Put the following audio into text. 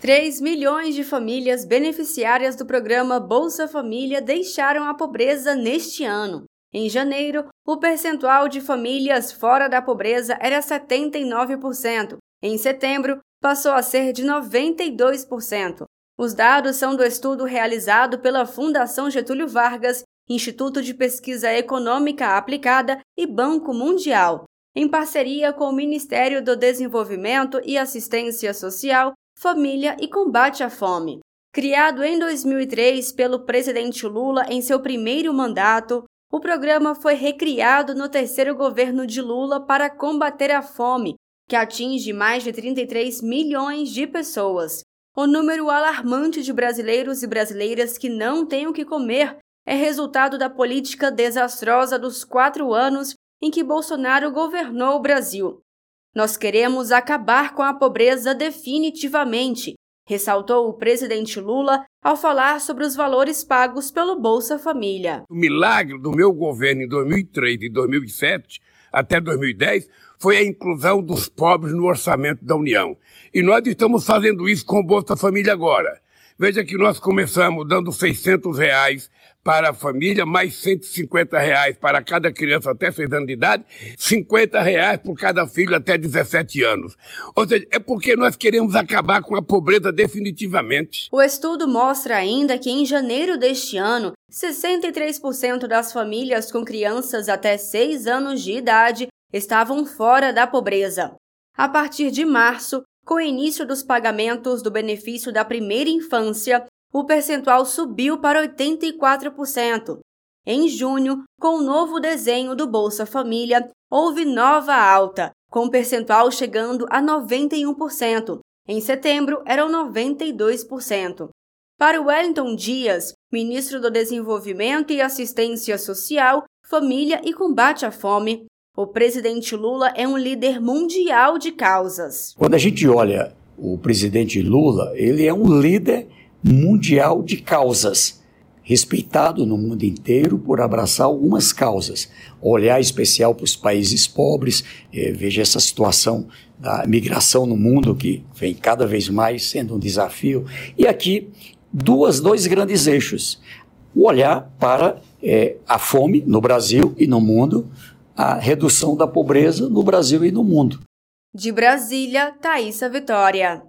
3 milhões de famílias beneficiárias do programa Bolsa Família deixaram a pobreza neste ano. Em janeiro, o percentual de famílias fora da pobreza era 79%. Em setembro, passou a ser de 92%. Os dados são do estudo realizado pela Fundação Getúlio Vargas, Instituto de Pesquisa Econômica Aplicada e Banco Mundial, em parceria com o Ministério do Desenvolvimento e Assistência Social, Família e Combate à Fome. Criado em 2003 pelo presidente Lula em seu primeiro mandato, o programa foi recriado no terceiro governo de Lula para combater a fome, que atinge mais de 33 milhões de pessoas. O número alarmante de brasileiros e brasileiras que não têm o que comer é resultado da política desastrosa dos 4 anos em que Bolsonaro governou o Brasil. Nós queremos acabar com a pobreza definitivamente, ressaltou o presidente Lula ao falar sobre os valores pagos pelo Bolsa Família. O milagre do meu governo em 2003 e 2007 até 2010 foi a inclusão dos pobres no orçamento da União. E nós estamos fazendo isso com o Bolsa Família agora. Veja que nós começamos dando R$600 para a família, mais R$150 para cada criança até 6 anos de idade, R$50 por cada filho até 17 anos. Ou seja, é porque nós queremos acabar com a pobreza definitivamente. O estudo mostra ainda que em janeiro deste ano, 63% das famílias com crianças até 6 anos de idade estavam fora da pobreza. A partir de março, com o início dos pagamentos do benefício da primeira infância, o percentual subiu para 84%. Em junho, com o novo desenho do Bolsa Família, houve nova alta, com o percentual chegando a 91%. Em setembro, eram 92%. Para Wellington Dias, ministro do Desenvolvimento e Assistência Social, Família e Combate à Fome, o presidente Lula é um líder mundial de causas. Quando a gente olha o presidente Lula, ele é um líder mundial de causas, respeitado no mundo inteiro por abraçar algumas causas. Olhar especial para os países pobres, veja essa situação da migração no mundo que vem cada vez mais sendo um desafio. E aqui, dois grandes eixos. O olhar para a fome no Brasil e no mundo, a redução da pobreza no Brasil e no mundo. De Brasília, Thaísa Vitória.